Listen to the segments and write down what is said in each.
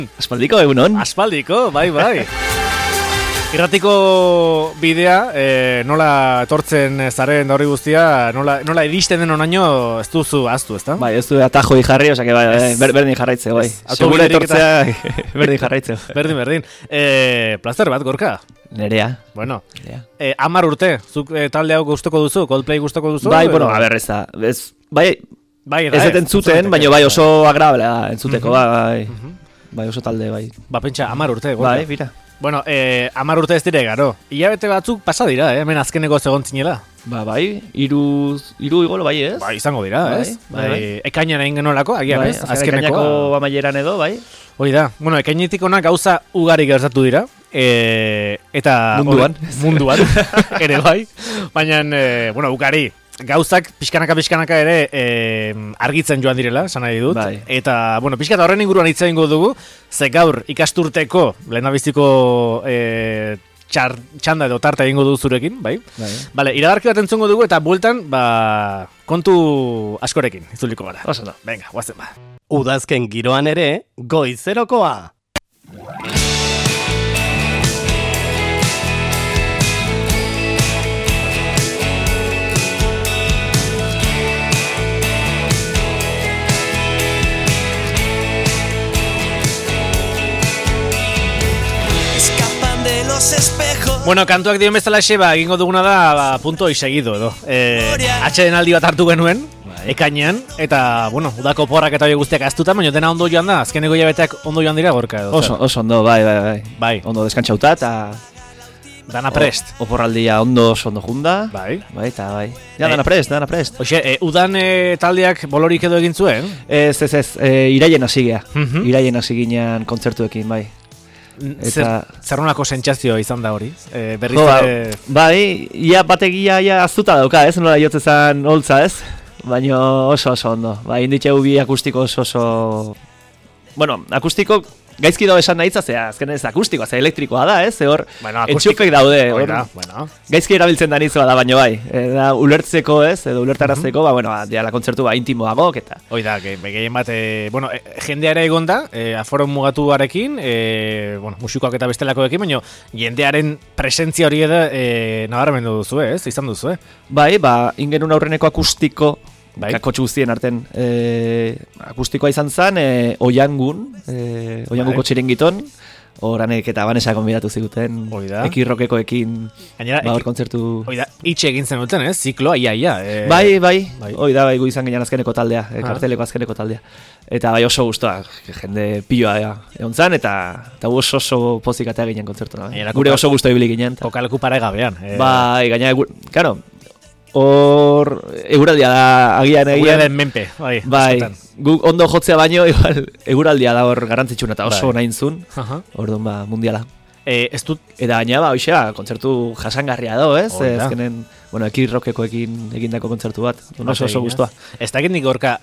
Aspaldiko egunon. Aspaldiko, bai. Irratiko bidea, nola etortzen zaren hori guztia, nola iristen den onaino ez duzu aztu, ezta? Bai, ez du atajoi jarri, osake bai, berdin jarraitze, bai. Segura etortzea, berdin jarraitze. Berdin. Plazer bat, Gorka? Nerea. Bueno, 10 urte, zuk talde hau gustoko duzu, Coldplay gustoko duzu? Bai, bueno, a ber, ez da, bai, ez entzuten, baina bai oso agrabela entzuteko, bai. Bai, oso talde, bai. Ba, pentsa, 10 urte, Gorka. Bai, bira. Bueno, 10 urte ez dire garo. Ilabete batzuk pasa dira, hemen azkeneko zegoen zinela. Ba, bai, iru igolo, bai, ez? Bai, izango dira, ez? Bai. Ekainan egin genolako, agian, bai, ez? Azkeneko amaieran edo, bai. Hoi da, bueno, ekainetik ona gauza ugari gertatu dira. Eta... Munduan, ere bai. Baina, bueno, ugari. Gauzak pixkanaka ere argitzen joan direla, esan nahi dut. Bai. Eta, bueno, pixkata horren inguruan hitz egingo dugu, ze gaur ikasturteko lehendabiziko txanda edo tarta egingo dugu zurekin, bai? Bale, iragarki bat entzungo dugu eta bueltan, kontu askorekin, itzuliko gara. Oso da. Venga, guazen ba. Udazken giroan ere, goizerokoa. Bueno, kantuak dion bezala egingo duguna da punto y seguido edo. Atxeden aldi bat hartu genuen, ekainean, eta, bueno, udako porrak eta hori guztiak aztuta, baina dena ondo joan da, azkeneko hilabeteak ondo joan dira, Gorka edo. Oso ondo, bai. Ondo deskantxauta, eta... Dana prest. Oporraldia ondo junda. Bai. Eta bai. Ja, dana prest. Oxe, udan taldeak bolorik edo egin zuen? Ez, iraien hasi gea. Iraien hasi ginean kontzertuekin, bai. Zerronako sentsazio izan da hori? Bai, ia bategia aztuta dauka, ez? Nola jotzezan holtza, ez? Baina oso ondo. Bai, inditxeu bi akustiko oso... Bueno, akustiko gaizki dago esan nahitza, azken ez akustikoa, elektrikoa da, ez? Hor, entxufek daude. Gaizki erabiltzen da nizoa da, baina bai. Da, ulertzeko, ez? Edo ulertarazteko, diala kontzertu intimoagok, eta... Hoi da, gehien bat, jendeare egon da, aforo mugatuarekin, musikoak eta bestelakoekin, baina jendearen presentzia hori edo nabarmendu duzu, ez? Izan duzu, Bai, ingenun aurreneko akustiko, kakotxu guztien arten akustikoa izan zen, Oianguko txiringiton, oranek eta Vanessa konbidatu ziguten, ekirrokekoekin, hor kontzertu... Oida, itxe egin zen duten, zikloa, ia. Bai, oida, gu izan ginen azkeneko taldea, karteleko azkeneko taldea. Eta bai oso guztua, jende pilloa egon zen, eta oso pozikatea ginen kontzertu. Gure oso guztua ibili ginen. Kokaleku paregabean. Bai, gaina, karo, hor eguraldia da agian eguraldiaren menpe, bai, guk ondo jotzea baino igual eguraldia da hor garrantzitsuna eta oso nahintzun, orduan mundiala. Ez dut... Eta gaina kontzertu jasangarria da, ez? Ezkenen, ekirrokekoekin egindako kontzertu bat, oso guztua. Ez dakit nik Gorka,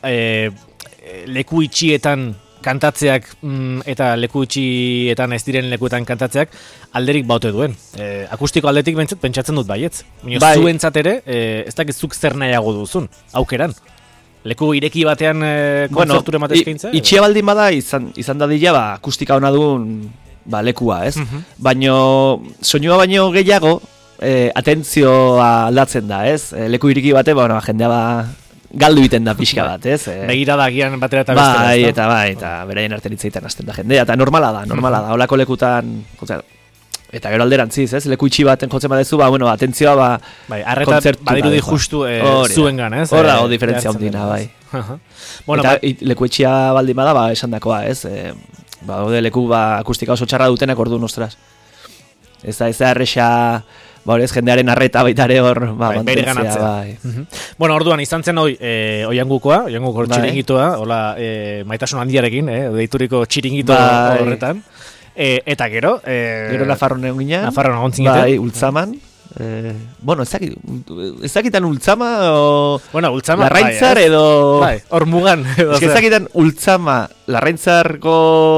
leku itxietan kantatzeak eta leku itxietan ez diren lekuetan kantatzeak alderik baute duen. Akustiko aldetik pentsatzen dut baietz. Zuentzat ere, ez dakit zuk zer nahiago duzun, aukeran. Leku ireki batean kontzerture matezkeintza? Itxia baldin bada izan dadila akustika hona duen lekua, ez? Baina soinua baino gehiago atentzioa aldatzen da, ez? Leku ireki bate, jendea galdu egiten da pixka bat, ez? Begirada agian batera eta bestera. Bai, eta beraien artean hitzeiten hasten da jendea, eta normala da, holako lekutan, eta gero alderantziz, ez? Leku itxi baten jotzen badezu, atentzioa, arreta badirudi justu zuengan, ez? Hor dago diferentzia ondina, bai. Eta leku itxia baldin bada, esan dakoa, ez? Leku akustika oso txarra dutenak orduan, ostras. Ez da erresa... ez jendearen arreta baitare hor bere ganatzea. Bueno, orduan izan zen Oianguko txiringitoa, hola, maitasun handiarekin, deituriko txiringito horretan. Eta gero... Gero Nafarroan egon ginen. Nafarroan egon zineten. Bai, Ultzaman. Bueno, ez dakitan Ultzama o... Bueno, Ultzama... Larraintzar edo... Bai, hor mugan. Ez dakitan Ultzama, Larraintzarko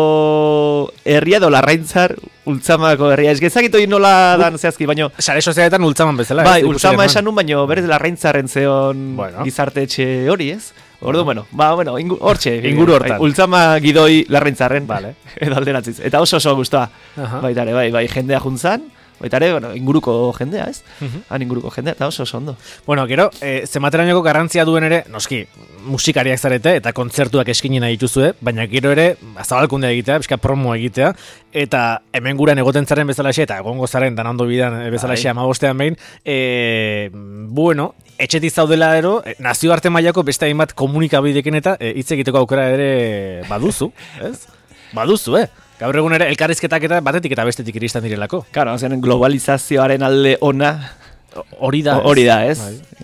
herria edo Larraintzar Ultzamako herria. Ez dakit hori nola dan zehazki, baino... Sare sozialetan Ultzaman bezala. Bai, Ultzama esan nun, baino berez Larraintzarren zeon gizarte etxe hori, ez? Ordu, bueno, hortxe. Inguru hortan. Ultzama gidoi larrentzarren. Vale. Edo alderatziz. Eta oso guztua. Baitare, bai, jendea juntzan. Baitare, inguruko jendea, ez? Han inguruko jendea, eta oso ondo. Bueno, gero, zematerainoko garrantzia duen ere, noski, musikariak zarete eta kontzertuak eskini nahi dituzue, baina gero ere, zabalkunde egitea, bizka promo egitea, eta hemen guran egoten zaren bezalaxe, eta egongo zaren danando bidan bezalaxe 15ean behin, bueno, etxetik zaudela ero, nazioarte mailako beste hainbat komunikabidekin eta hitz egiteko aukera ere baduzu, ez? Baduzu, Gaur egun ere elkarrizketak eta batetik eta bestetik iristen direlako. Claro, azkenen globalizazioaren alde ona hori da. Ez?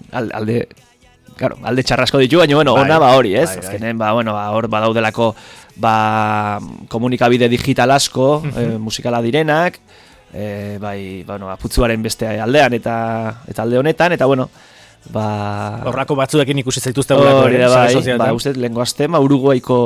Alde txarrasko ditu, baina ona hori, ez? Azkenen hor badaudelako komunikabide digital asko, musikala direnak, putzuaren beste aldean eta alde honetan, eta horrako batzuekin ikusi zaituzte uste lehenko azte, Uruguaiko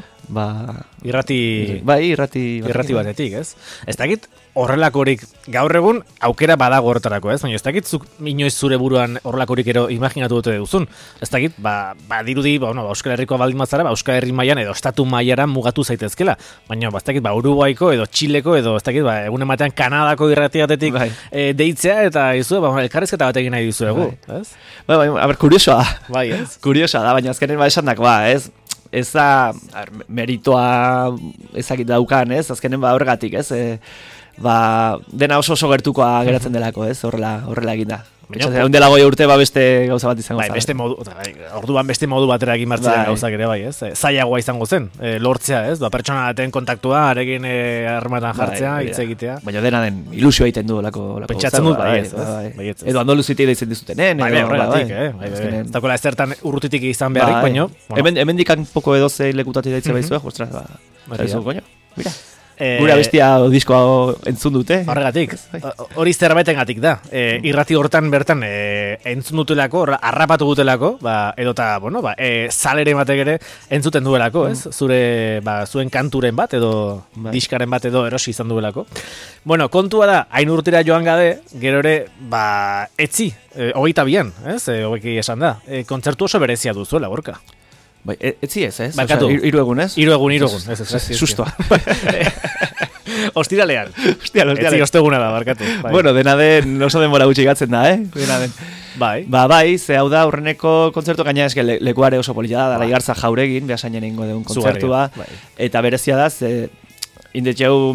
irrati batetik, ez? Ez dakit horrelakorik gaur egun aukera badago horretarako, ez? Baina ez dakit inoiz zure buruan horrelakorik ero imaginatu dute duzun. Ez dakit, dirudi, Euskal Herrikoa baldin mazara, Euskal Herri mailan edo estatu mailaran mugatu zaitezkela. Baina, ez dakit, Uruguaiko edo Txileko edo, ez dakit, egun ematean Kanadako irrati batetik deitzea eta izu, elkarrizketa batekin nahi dizuegu, ez? Kuriosoa da. Bai, ez? Kuriosoa da, baina azkenen esan dako, ez? Ez da, meritoa ezakit daukan, ez? Azkenen horregatik, ez? Dena oso gertukoa geratzen delako, ez? Horrela egin da. Egun dela 5 urte beste gauza bat izango zen. Beste modu, orduan beste modu batera egin martzen gauzak ere, bai, ez? Zailagoa izango zen, lortzea, ez? Pertsona baten kontaktua, arekin harrematan jartzea, hitz egitea. Baina dena den ilusio egiten du lako. Pentsatzen dut, bai, ez? Edo Andoluzitik deitzen dizutenen. Bai, horregatik, ez dakoela ezertan urrutitik izan beharrik, baino. Hemen dikan poko edo ze lekutatik deitzen baizu, ostras, koño, mira. Gure abestia diskoa entzun dute. Horregatik, hori zerbaitengatik da. Irrati hortan bertan entzun dutelako, harrapatu dutelako, edota, zalere batek ere entzuten duelako, ez? Zuen kanturen bat edo diskaren bat edo erosi izan duelako. Bueno, kontua da, hain urtera joan gade, gero ere, etzi, 22an, ez? 22 esan da. Kontzertu oso berezia duzuela, Gorka. Bai, etzi ez, ez? Barkatu. Hiru egun, ez? Hiru egun. Sustoa. Ostiralean. Ostiralean. Etzi osteguna da, barkatu. Bai. Bueno, dena den oso denbora gutxi gatzen da, Dena den. Bai. Ze hau da aurreneko kontzertu gaina eske lekuare oso polita da, Igartza Jauregin, behasainen ingo deun kontzertua. Eta berezia da, ze indetxeu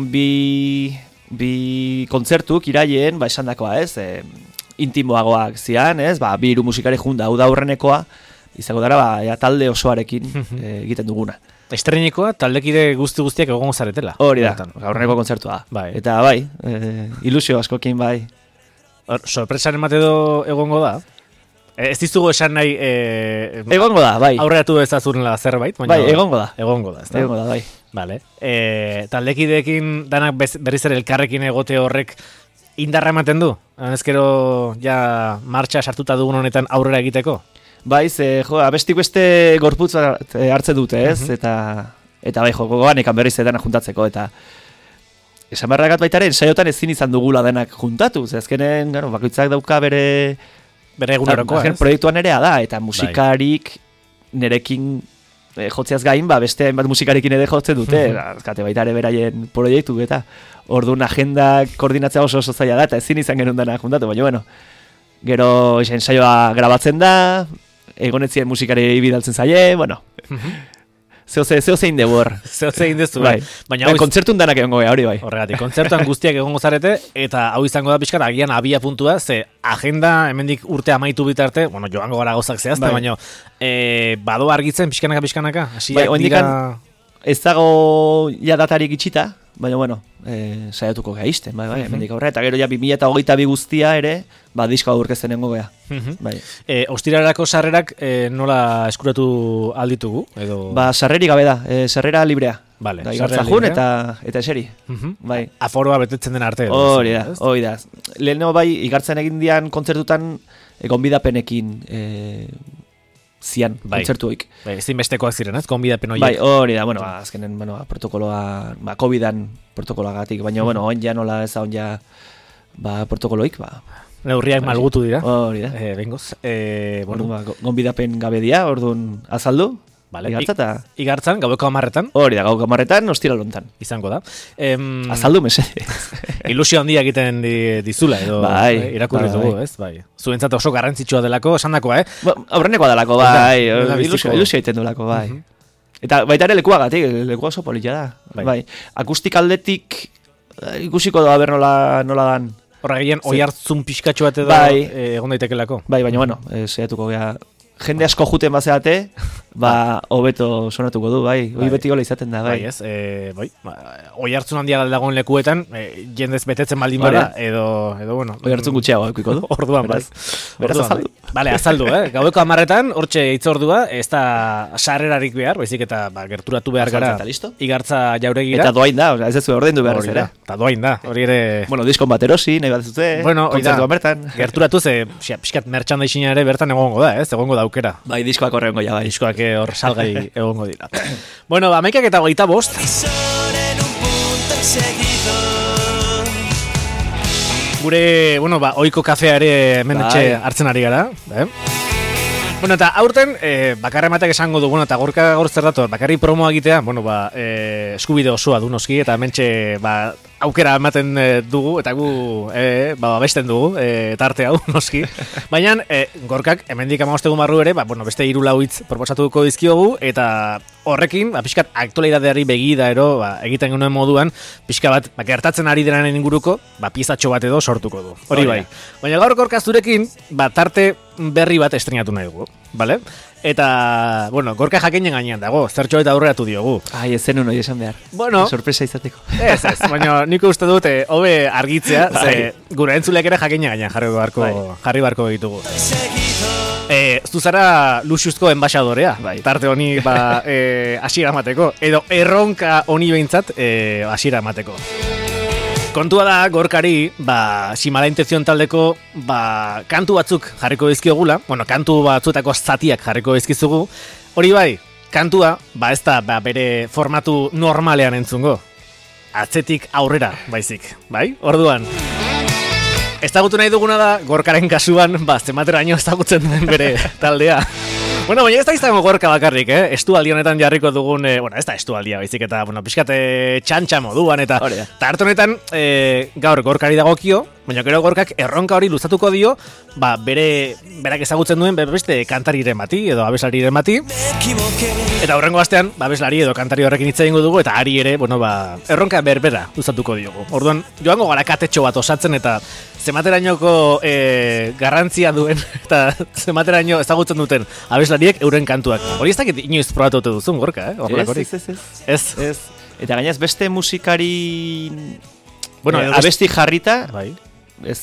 bi kontzertuk irailen, esandakoa, ez? Intimoagoak zian, ez? 2 hiru musikari junda, hau da aurrenekoa. Izango dara, talde osoarekin egiten duguna. Estrenikoa taldekide guztiak egongo zaretela. Hori da, gaurreneko kontzertua. Eta ilusio askokin bai. Sorpresaren bat edo egongo da? Ez dizugu esan nahi... egongo da, bai. Aurreatu ezazurela zerbait. Bai, egongo da. Egongo da, ez da? Egongo da, bai. Vale. Taldekideekin danak berriz ere elkarrekin egote horrek indarra ematen du? Ezkero ja martxa sartuta dugun honetan aurrera egiteko? Bai, abestik beste gorputz hartzen dute, ez? Eta bai, gogoan ekan berriz denak juntatzeko, eta esan barragat baitaren, saiotan ezin izan dugula denak juntatu, ze azkenen, bakoitzak dauka bere egunerokoa, ez? Proiektuan nerea da, eta musikarik nerekin jotzeaz gain, beste hainbat musikarekin ere jotzen dute, azkate baitare beraien proiektu, eta orduan agendak koordinatzea oso zaila da, eta ezin izan genuen denak juntatu, baina bueno, gero ensaioa grabatzen da, egonetzien musikari bidaltzen zaie, bueno, zeo zein debor. Zeo zein dezu, bai. Baina kontzertun danak egongo hori bai. Horregatik, kontzertuan guztiak egongo zarete, eta hau izango da pixkat, agian abia puntua, ze agenda hemendik urte amaitu bitarte, joango gara gozak zehazta, baina bado argitzen pixkanaka. Bai, oendikan ez dago ja datarik itxita, baina saiatuko gaizten, bai, hemendik aurrera, eta gero ja 2022 guztia ere, disko aurkezten nengo gea. Ostirarako sarrerak nola eskuratu alditugu? Sarreri gabe da, sarrera librea. Vale, Igartza jun eta eseri. Aforoa betetzen den arte. Hori da. Lehenengo Igartzen egin dian kontzertutan gonbidapenekin zian, kontzertuik. Ezin bestekoak ziren, ez? Gonbidapen horiek. Bai, hori da, azkenen, protokoloa, COVID-an protokoloagatik, baina, oin ja nola ez da, oin ja, protokoloik, neurriak malgutu dira. Hori da. Bengoz. Bueno, gonbidapen gabe dia, orduan azaldu. Vale. Igartza eta... Igartzan, gaueko 10etan. Hori da, gaueko 10etan, ostiralontan. Izango da. Azaldu mesedez. Ilusio handia egiten dizula, edo irakurri dugu, ez? Bai. Zuentzat oso garrantzitsua delako, esandakoa, Aurrenekoa delako, bai. Ilusio egiten delako, bai. Eta baita ere lekuagatik, lekua oso polita da. Bai. Akustik aldetik ikusiko da ber nola dan. Horra gehien, oi hartzun pixkatxo bat edo egon daitekelako. Bai, baina bueno, saiatuko gea. Jende asko juten bazeate, hobeto sonatuko du, bai. Hoi beti gola izaten da, bai. Bai, ez, oi hartzun handia dagoen lekuetan, jendez betetzen baldin bada, edo, bueno. Oi hartzun gutxiago eukiko du. Orduan, bai. Beraz azaldu. Bale, azaldu, Gaueko 10etan, hortxe hitzordua, ez da sarrerarik behar, baizik eta gerturatu behar gara. Igartza jauregira. Eta doain da, ez ez ordaindu behar ez ere. Eta doain da, hori ere... Bueno, diskon bat erosi, nahi bat zute, kontzertuan bertan. Gerturatu ze, pixkat merchandising ere bertan egongo da, ez? Egongo da aukera. Bai, diskoak horrengo ja, bai. Diskoak hor salgai egongo dira. Bueno, 11:25. Gure, bueno, oiko kafea ere hemen hartzen ari gara, Bueno, eta aurten, bakarra ematek esango du, bueno, eta gorka gaur zer dator, bakarri promoa egitea, bueno, eskubide osoa du noski, eta mentxe, aukera ematen dugu, eta gu, besten dugu, tarte hau noski. Baina, gorkak, hemendik 15 egun barru ere, bueno, beste 3-4 hitz proposatuko dizkiogu, eta horrekin, pixkat aktualidadeari begida ero, egiten genuen moduan, pixka bat, gertatzen ari denaren inguruko, piezatxo bat edo sortuko du. Hori bai. Baina gaur gorka zurekin, tarte berri bat estrenatu nahi dugu, bale? Eta, bueno, gorka jakinen gainean dago, zertxo eta aurreratu diogu. Ai, ez zenun hori esan behar. Bueno, sorpresa izateko. Ez, baina niko uste dut, hobe argitzea, ze gure entzuleak ere jakinen gainean jarri barko egitugu. Zuzara luxuzko enbaixadorea, tarte honi hasiera emateko, edo erronka honi behintzat hasiera emateko. Kontua da, gorkari, Simala Intenzion taldeko, kantu batzuk jarriko dizkiogula, bueno, kantu batzuetako zatiak jarriko dizkizugu, hori bai, kantua, ez da, bere formatu normalean entzungo, atzetik aurrera, baizik, bai? Orduan, ezagutu nahi duguna da, gorkaren kasuan, zemateraino ezagutzen duen bere taldea. Bueno, baina ez da izango gorka bakarrik, estualdi honetan jarriko dugun, bueno, ez da estualdia baizik eta, bueno, pixkate txantxa moduan, eta hartu honetan, gaur gorkari dagokio, baina gero gorkak erronka hori luzatuko dio, berak ezagutzen duen beste kantariren bati, edo abeslariren bati, eta horrengo astean, abeslari edo kantari horrekin hitz egingo dugu, eta ari ere, bueno, erronka berbera luzatuko diogu. Orduan, joango gara katetxo bat osatzen, eta zematerainoko garrantzia duen, eta zemateraino ezagutzen duten abeslariek euren kantuak. Hori ez dakit inoiz probatu duzun, gorka, Ez. Eta gainaz beste musikari... Bueno, abesti jarrita... Bai. Ez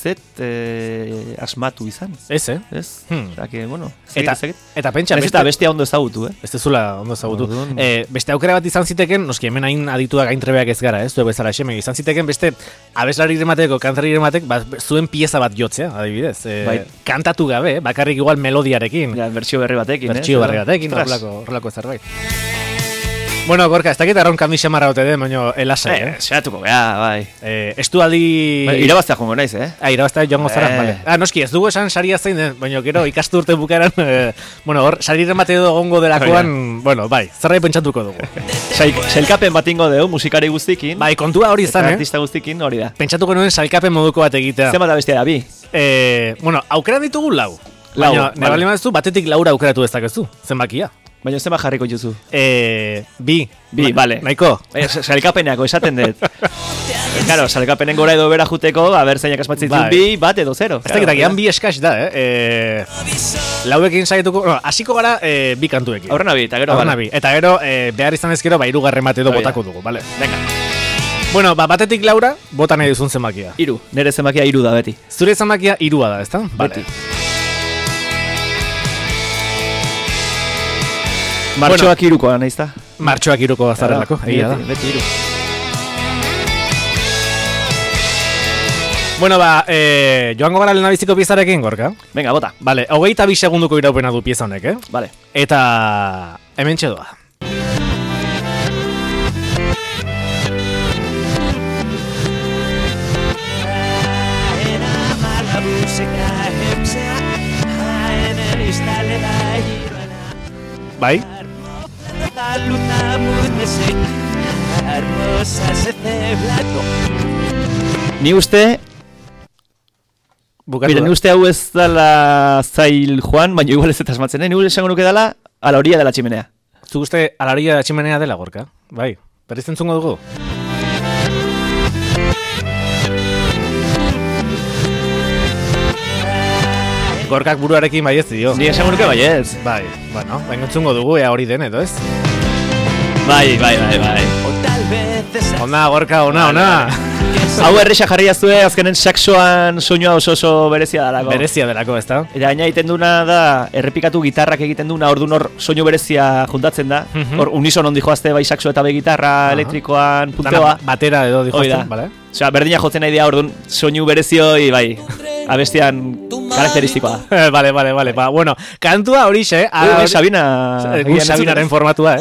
asmatu izan. Ez. Bueno, eta pentsa... Ez eta bestia ondo ezagutu, Ez dezula ondo ezagutu. Beste aukera bat izan ziteken, noski hemen hain adituak gaintrebeak ez gara, Zue bezala eseme, izan ziteken beste abeslariren bateko, kantariren batek, zuen pieza bat jotzea, adibidez. Kantatu gabe, bakarrik igual melodiarekin. Bertsio berri batekin, horrelako zerbait. Bueno, gorka, ez dakit arraun kandi xamarra ote den, baina elasai, Zeratuko, bai. Estualdi... Irabaztea jongo naiz, Irabaztea joango zara, bale. Noski, ez dugu esan saria zein den, baina gero ikastu urte bukaran, bueno, hor, sariren bate edo gongo delakoan, bueno, bai, zerbait pentsatuko dugu. Sailkapen bat ingo dugu, musikari guztikin. Bai, kontua hori izan, artista guztikin, hori da. Pentsatuko nuen sailkapen moduko bat egitea. Zer bat abestia da, bi? Bueno, aukeran ditugu 4. Baina, nebali madezu, batetik 4 aukeratu dezakezu, zenbakia. Baina zema jarriko juzu? Bi, bale. Nahiko? Salkapeneako esaten dut. Claro, salkapenen gora edo bera juteko, zeinak asmatzen ditu, 2, 1 edo 0. Ez dakit, gian 2 eskaz da, Lauekin saietuko, hasiko gara 2 kantuekin. Aurrena 2, eta gero, Eta gero, behar izan ezkero, 3 bat edo botako dugu, bale? Venga. Bueno, batetik 4, bota nahi duzun zenbakia. 3, nire zenbakia 3 da, beti. Zure zenbakia 3 da, ezta? Beti. Martxoak 3koa, nahiz da? Martxoak 3koa zarelako, egia da. Beti 3. Bueno, joango gara lehenabiziko piezarekin, gorka? Venga, bota. Vale, 22 segunduko iraupena du pieza honek, Vale. Eta hemen txedoa. Era mala música bai. Ni uste... Bukatu Mira, da. ni uste hau ez dala zail joan, baina igual ez eta asmatzen, ni esango nuke dala a la orilla de la chimenea. Zu uste a la orilla de la chimenea dela, Gorka? Bai, berriz entzungo dugu? Gorkak buruarekin bai ez dio. Ni esango nuke bai ez. Bai, bueno, baina entzungo dugu, ea hori den edo ez? Bai. Ona, Gorka, ona. Hau erresa jarri jazue, azkenen saxoan soinua oso berezia dalako. Berezia delako, ez da? Eta gaina egiten duna da, errepikatu gitarrak egiten duna, orduan hor soinu berezia juntatzen da. Hor unison dijoazte bai saxo eta bai gitarra, elektrikoan, punteoa. Batera edo Hoi da. dijoazten, bale? Osea, berdina jotzen nahi dira, orduan soinu berezioi, bai, abestian karakteristikoa da. Vale. Ba, bueno, kantua horixe, Sabina... gu Sabinaren formatua,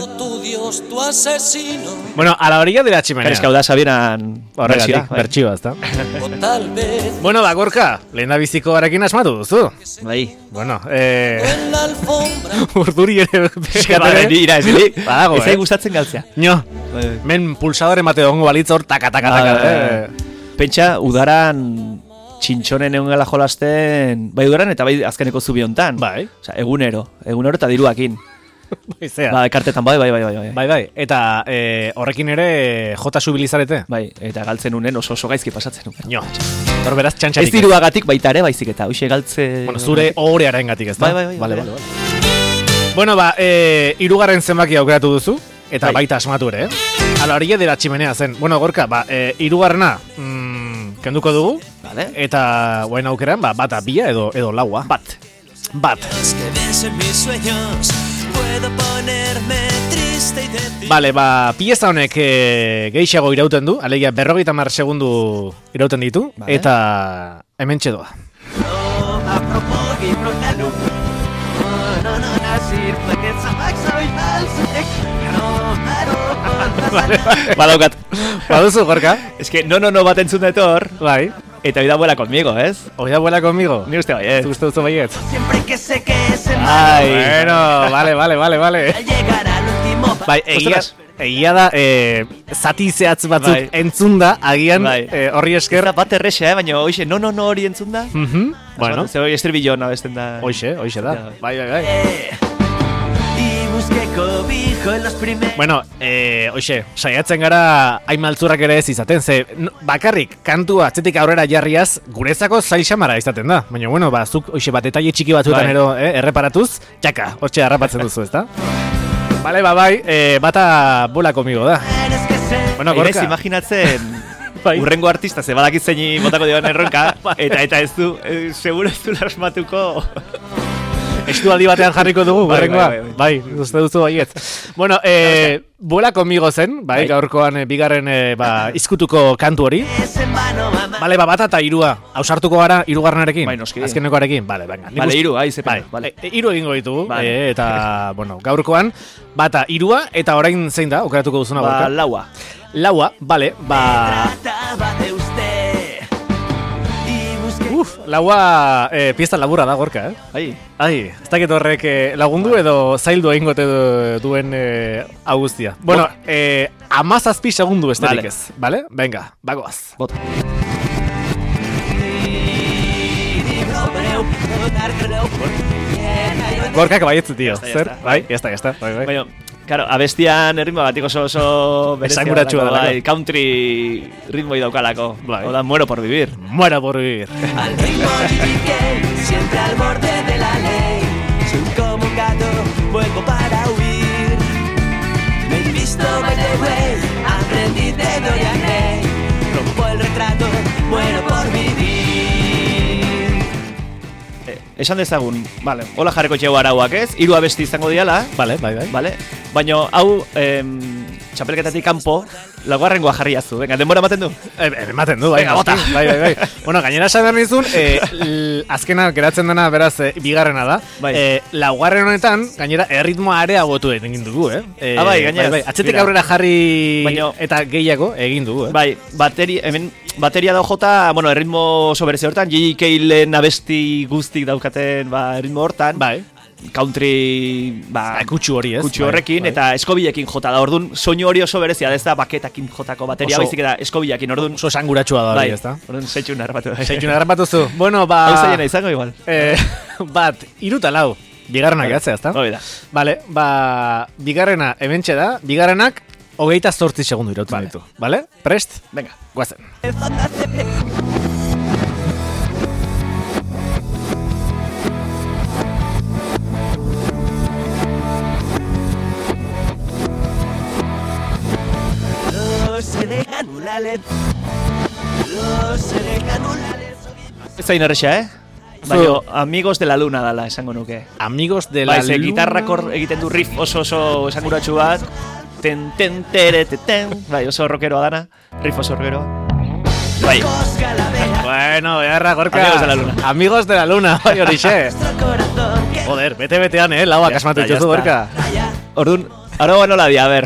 Bueno, a la orilla de la chimenea. Eska hau da Sabinan Horregatik, bertsioa, ezta? Bueno, ba, Gorka, lehen da biziko garekin asmatu duzu. Bai. Bueno, urduri ere Bai, ira ez li. Badago, Ez gustatzen galtzea. Nio, men pulsadore mate ongo balitz hor, taka. Pentsa, udaran txintxonen egon gala jolasten, bai udaran eta bai azkeneko zubi hontan. Bai. Osea, egunero eta diruakin. Baizea. Ba, kartetan bai. Bai, eta horrekin ere jota subilizarete? Bai, eta galtzen unen oso gaizki pasatzen unen. Nio, hor beraz Ez txantxarik. diruagatik baita ere baizik eta, hoxe galtze... Bueno, zure ohorearen gatik, ez da? Bai. Vale. Bueno, ba, hirugarren zenbaki aukeratu duzu, eta Bai. baita asmatu ere, A la orilla de la chimenea zen. Bueno, Gorka, ba, hirugarrena kenduko dugu, Vale. eta guain aukeran, ba, bata bia edo laua. Bat. Vale, ba, pieza honek gehiago irauten du, alegia 50 segundu irauten ditu, Vale. eta hemen txedoa. Badaukat. Baduzu, Gorka? Es que no bat entzun detor, Bai. eta hoy da vuela conmigo, ¿ez? Oida vuela conmigo. Ni uste bai, ez? ¿Te gusta duzu baiet? Siempre que sé que es el Ai. Bueno, vale. llegar al último. Bai, egia da, zati zehatz batzuk Bai. entzunda, agian Bai. horri esker. Gerra bat erresa, baina hoxe, no hori entzun da. Bueno, Zer hori estribillo nabesten da. hoxe da. Ja. Bai. Y busqué cobijo en los primeros. Bueno, hoxe, saiatzen gara hain maltzurrak ere ez izaten, ze bakarrik kantua atzetik aurrera jarriaz guretzako zail xamara izaten da. Baina, bueno, ba, zuk hoxe bat detaile txiki batzuetan Bai. ero erreparatuz, txaka, hortxe harrapatzen duzu, ezta? Bale, bai, bata bola komigo da. Tienes que ser. Bueno, Inez, Gorka, imaginatzen Bai. urrengo artista ze badakit zeini botako dioan erronka, eta ez du, seguro ez du lasmatuko. estualdi batean jarriko dugu, Bai, gorrengoa. bai. Bai, uste duzu baiet. Bueno, bola komigo zen, bai, gaurkoan bigarren izkutuko kantu hori. Es en vano, mamá. Bale, bata eta hirua. Ausartuko gara hirugarrenarekin? Bai, noski. Azkenekoarekin? Bale, venga. Nik Bale, uste- hiru, zepen. Bai, Vale. hiru egingo ditugu, Vale. eta, bueno, gaurkoan, bata hirua, eta orain zein da, okeratuko duzuna Ba, gorka? laua. Laua, bale, ba... Trataba de usted. Y busqué. Laua pieza laburra da gorka, Bai. Ai, ez dakit horrek lagundu edo zaildu egingo duen hau guztia. Bueno, 17 segundu besterik Vale. ez, bale? Venga, bagoaz. Bota. Gorkak baietzu, tio. Ya Zer? está. Bai, ya está. Bai. Baina, claro, abestian erritmo batik oso berezia Esanguratsua delako, delako. bai, country ritmoi daukalako. Bai. Oda, muero por vivir. Muera por vivir. Al ritmo viviré, siempre al borde de la ley. Soy como un gato, vuelvo para huir. Me he visto by the way, aprendí de Dorian Gray. Rompo el retrato, muero por vivir. Esan dezagun, vale, hola jarreko txegu arauak ez, hiru abesti izango diala, Bai. vale? Baina hau, txapelketatik kanpo, laugarrengoa jarri azu, venga, denbora ematen du? Ematen du, bai. Venga, bota. Bai. Bueno, gainera esan behar nizun, azkena geratzen dena, beraz, bigarrena da. Bai. Laugarren honetan, gainera, erritmoa areagotu egin dugu, bai, gainera. Bai. Atzetik Mira. aurrera jarri Baina- eta gehiago egin dugu, Bai, bateria da jota, bueno, erritmo oso berezi hortan, J.K. Len abesti guztik daukaten, ba, erritmo hortan. Bai. country Kutsu hori, ez? kutsu horrekin, eta eskobilekin jota da, orduan soinu hori oso berezia da, ez da baketakin jotako bateria, Oso- baizik eta eskobilekin, orduan Oso esanguratsua da hori, ez da? orduan seitxun harrapatu da. Seitxuna garrapatu zu. Bueno, ba... Hau zailena izango igual. Bat, 3 eta 4. Bigarrenak gehatzea, ez da? Hori da. Vale, ba, bigarrena hementxe da, bigarrenak 28 segundu irauten ditu. Vale? Prest? Venga. Guazen. Se dejan ulales. Se dejan ulales. Ez zain erresa, Baina, amigos de la luna dala, esango nuke. Amigos de la Bai, ze luna... gitarrak hor egiten du riff oso esanguratsu bat. Ten, ten, tere, ten. Bai, oso rockeroa dana. Riff oso rockeroa. Bai. Locos calaveras. Bueno, beharra, Gorka. Amigos de la luna. Amigos de la luna, bai horixe. Nuestro corazón que Joder, bete-betean, lauak asmatu está, ya dituzu, está. Gorka. raya. Orduan, aroa nola dia, a ber.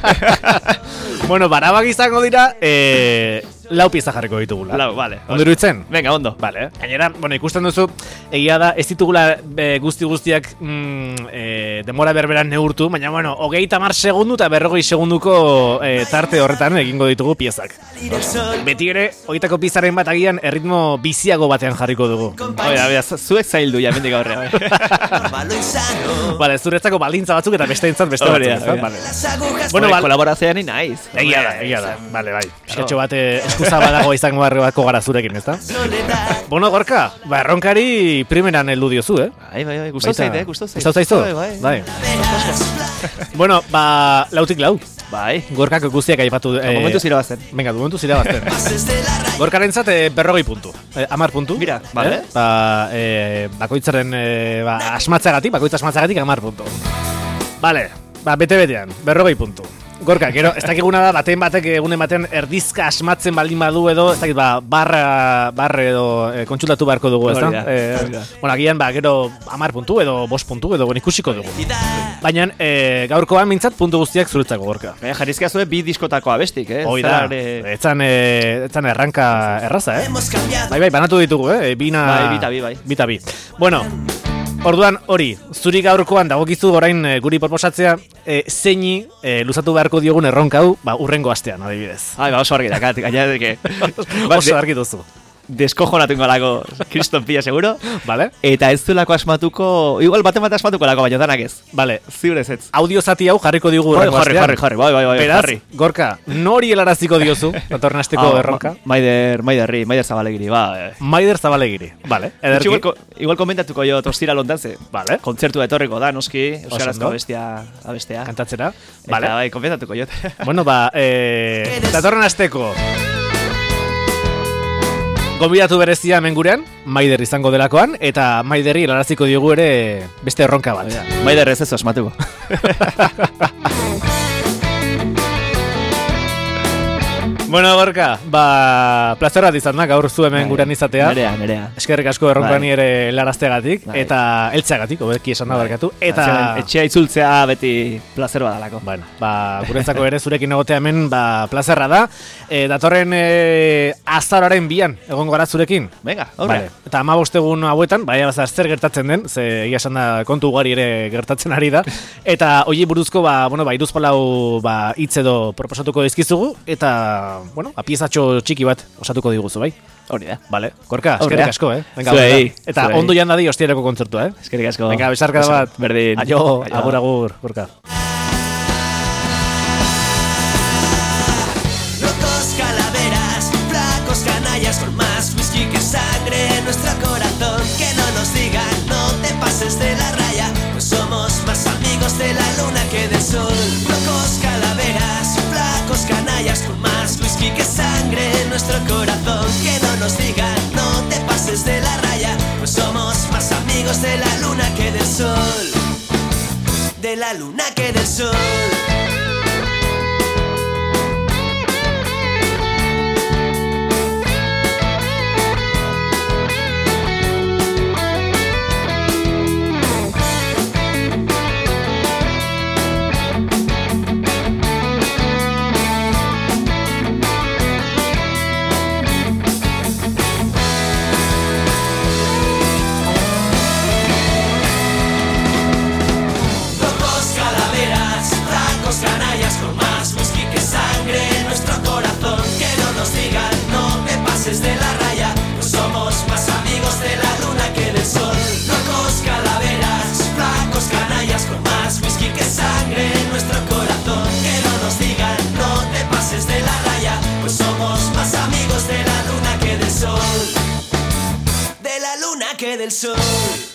Bueno, barabak izango dira, lau pieza jarriko ditugula. Lau, vale. Ondo iruditzen? Venga, ondo. Vale. Gainera, bueno, ikusten duzu, egia da, ez ditugula guztiak demora berberan neurtu, baina, bueno, 30 segundu eta 40 segunduko tarte horretan egingo ditugu piezak. Salir el sol. Beti ere, horietako piezaren bat agian erritmo biziago batean jarriko dugu. Oida, zuek zaildu ja, mendik aurrea. Malo y sano. Vale, zuretzako baldintza batzuk eta besteentzat beste Hori da, batzuk, ezta? hori da. Vale. Las agujas. Bueno, Bueno, bal- kolaborazioan naiz. Egia da, Vale, bai. Eskatxo bat eskuza badago izango bako gara zurekin, ezta? Soledad. Bueno, Gorka, ba, erronkari primeran heldu diozu, Bai, gustau zait, gustau zait. Gustau zaizu? Bai. Bai. Bueno, ba, lautik lau. Bai. Gorkak guztiak aipatu... Momentu zirabazten. Venga, momentu zirabazten. Pases de la raya. Gorkarentzat 40 puntu. 10 puntu. Mira, vale. Ba, bakoitzaren asmatzeagatik, bakoitza asmatzeagatik 10 puntu. Vale, ba, bete-betean, 40 puntu. Gorka, gero, ez dakiguna da, batek egunen baten erdizka asmatzen baldin badu edo, ez dakit, ba, barre edo kontsultatu beharko dugu, ez da? Hori da, hori da. Bueno, agian, ba, gero 10 puntu edo 5 puntu edo ikusiko dugu. Felicidad. Baina, gaurkoan mintzat puntu guztiak zuretzako, Gorka. Baina jarrizkia zuen bi diskotako abestik, Hoi da, etzan erranka erraza, Hemos cambiado. Bai, banatu ditugu, bina... Bai, bita bi, bai. Bita bi. Bueno, orduan hori, zuri gaurkoan dagokizu orain guri proposatzea, zeini luzatu beharko diogun erronka hau, ba, urrengo astean, adibidez. Ai, ba, oso argi dakat, gaina deke. Oso argi duzu. Deskojonatu ingolako kriston pila, seguro. Vale? Eta ez du lako asmatuko, igual baten bat asmatuko lako, baina danak ez. Vale. Ziurez ez. Audio zati hau jarriko digu urrengo astean. Jarri, bai, Beraz, jarri. Gorka, nori helaraziko diozu, datorren asteko erronka? Maider Zabalegiri, ba. Maider Zabalegiri. Vale, ederki. Igual komentatuko jo Tostira lontan ze. Vale. Kontzertua etorriko da, noski, euskarazko ondo. abestea. Kantatzera. Eta Vale. bai, komentatuko jo. Bueno, ba, datorren asteko gonbidatu berezia hemen gurean, Maider izango delakoan, eta Maiderri helaraziko diogu ere beste erronka bat. Maider ez asmatuko. Bueno, Gorka, ba, plazer bat izan da gaur zu hemen gurean izatea. Nerea. Eskerrik asko erronkani Bai. ere helarazteagatik, Bai. eta eltzeagatik, hobeki esan da barkatu. Eta, Etxea itzultzea beti plazer badalako. bueno, ba, guretzako ere zurekin egotea hemen, ba, plazerra da. Datorren azararen 2an egongo gara zurekin. Venga, aurre. Vale. Eta 15 egun hauetan, baina zer gertatzen den, ze egia esan da kontu ugari ere gertatzen ari da. Eta hori buruzko, ba, bueno, ba, iruzpalau ba, hitz edo proposatuko dizkizugu, eta, bueno, piezatxo txiki bat osatuko diguzu, bai? Hori da. Vale, Gorka, Aurrea. eskerrik asko, Venga, Zuei, aurrera. Eta zuei. ondo jan dadi hostirako kontzertua, Eskerrik asko. Venga, besarkada bat. Berdin. Aio, agur, Gorka. Locos calaveras, flacos canallas con más whisky que sangre en nuestro corazón. Que no nos digan, no te pases de la raya, pues somos más amigos de la luna que del sol. Locos calaveras, flacos canallas con más whisky que sangre en nuestro corazón. Que no nos digan, no te pases de la raya, pues somos más amigos de la luna que del sol. De la luna que del sol. del sol.